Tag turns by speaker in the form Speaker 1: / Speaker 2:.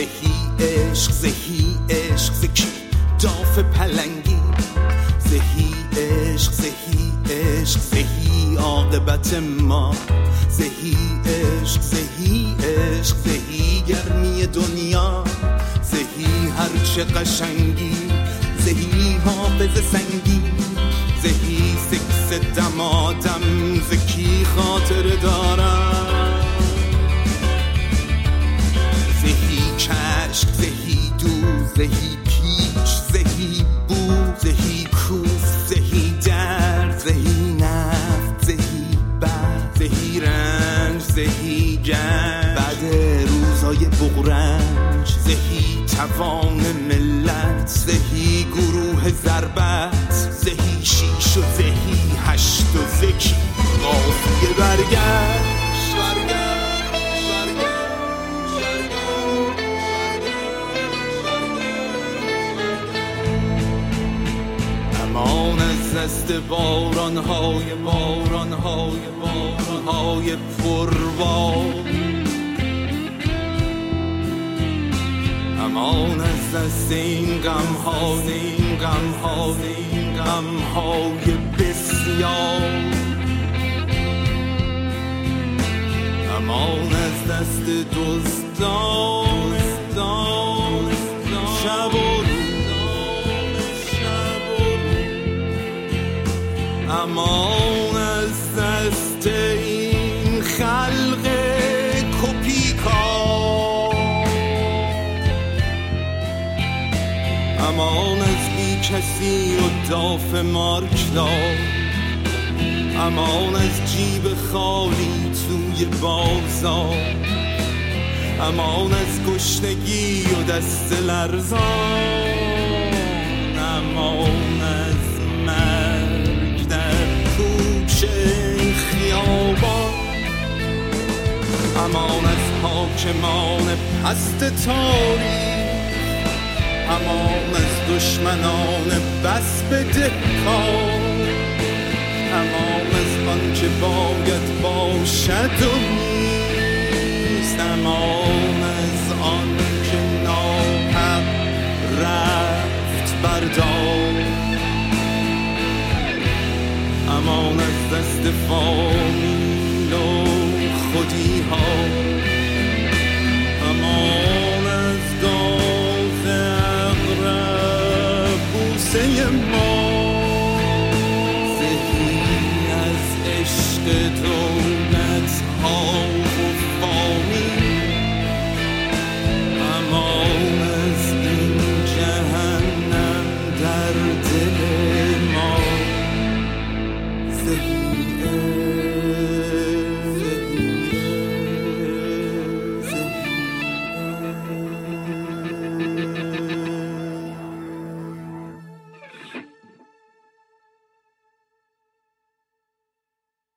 Speaker 1: زهی عشق زهی عشق زکی داف پلنگی زهی عشق زهی عشق زهی عاقبت ما زهی عشق زهی عشق زهی گرمی دنیا زهی هرچه قشنگی زهی حافظ سنگی زهی سکس دمادم زکی خاطر دارم زهی کشک زهی دو زهی پیچ زهی بو زهی کوف زهی درد زهی نفت زهی بد زهی رنج زهی گنج بعد روزای بغرنج زهی توان ملت زهی گروه ضربت زهی شیش و زهی هشت و زکی قافیه برگشت امان از دست بارانهای پربار امان از دست این غمهای بسیار امان از دست دزدان شب و امان از دست این خلق کپیکار امان از بی کسی و داف مارکدار امان از جیب خالی توی بازار امان از گشنگی و دست لرزان امان از مرگ در کوچه خیابان امان از حاکمان پست تاریخ امان از دشمنان بس بدهکار امان از آنچه باید باشد و نیست امان